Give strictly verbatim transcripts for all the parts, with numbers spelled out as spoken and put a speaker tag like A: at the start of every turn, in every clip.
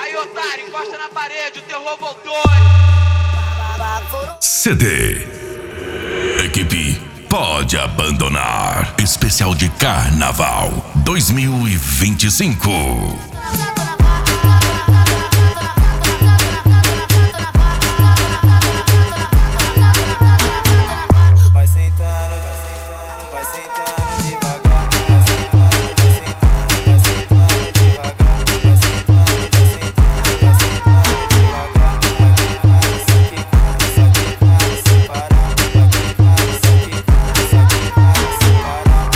A: Aí, otário, encosta na parede, o terror voltou.
B: C D. Equipe pode abandonar. Especial de Carnaval dois mil e vinte e cinco.
C: Vai sentando, vai sentando devagar. Vai sentando, vai sentando, vai sentando devagar. Vai sentando, vai sentando, vai sentando devagar. Vai quicando, só quicando, só quicando, sem parar. Vai quicando, só quicando, só quicando, sem parar.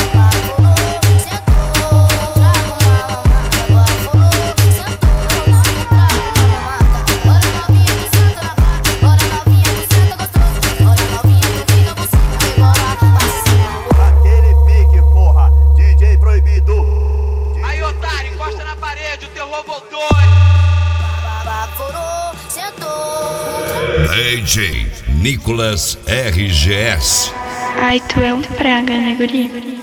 D: Aquele pique, porra, D J proibido.
A: Aí, otário, encosta na parede, o terror voltou.
B: D J Nicolas R G S.
E: Ai, tu é um praga, né, guri?